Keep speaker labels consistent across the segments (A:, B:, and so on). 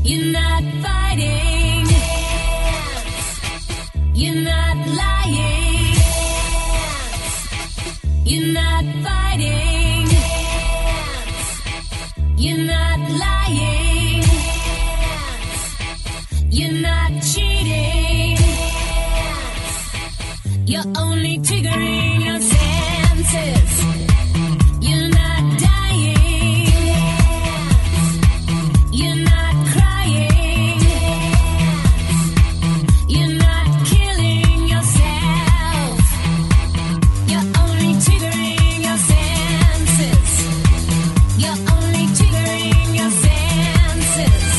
A: You're not fighting. You're not lying. You're not fighting. You're not lying. You're not cheating. You're only triggering your senses. You're not dying. You're not crying. You're not killing yourself. You're only triggering your senses. You're only triggering your senses.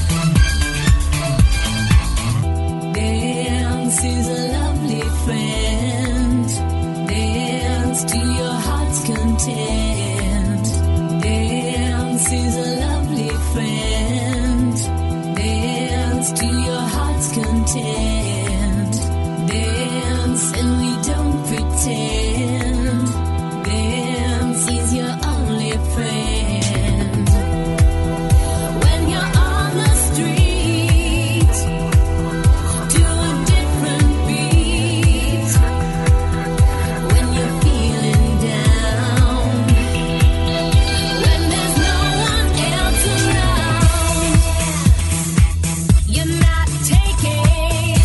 A: Dance is a lovely friend. Dance to your heart's content. Dance is a lovely friend. Dance to your heart's content. Dance and we don't pretend. Dance is your only friend. When you're on the street to a different beat, when you're feeling down, when there's no one else around, you're not taking,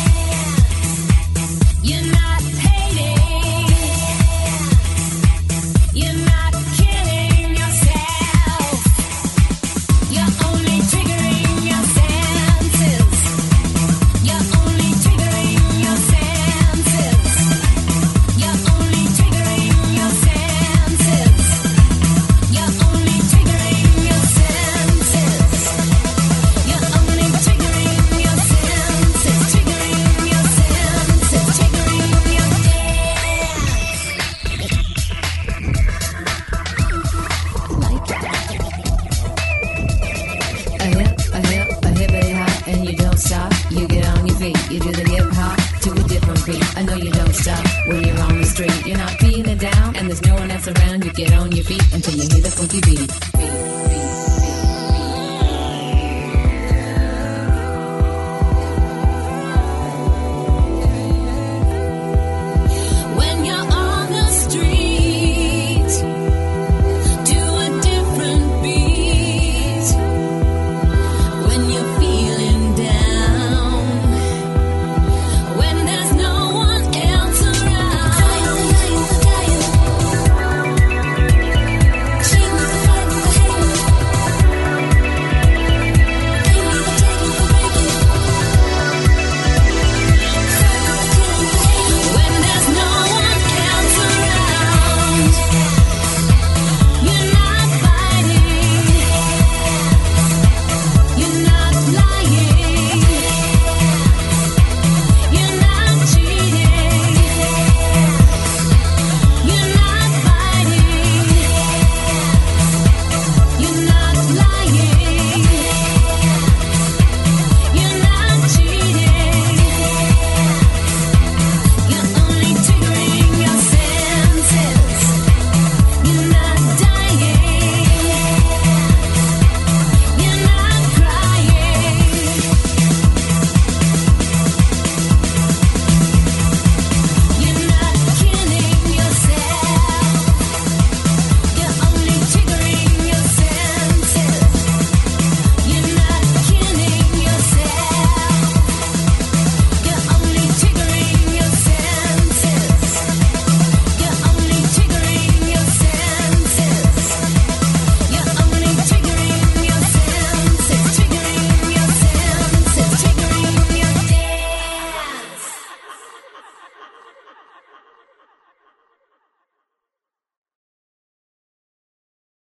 A: you're not hating, you're not killing yourself. You're only triggering your senses. You're only triggering your senses. You're only triggering your senses. You're only triggering your senses. You're only triggering your senses. Triggering your senses. Triggering your a hippity hop, and you don't stop. You get on your feet, you do the hip hop to a different beat. I know you don't stop when you're on the street. You're not feeling down, and there's no one else around. You get on your feet until you hear the funky beat.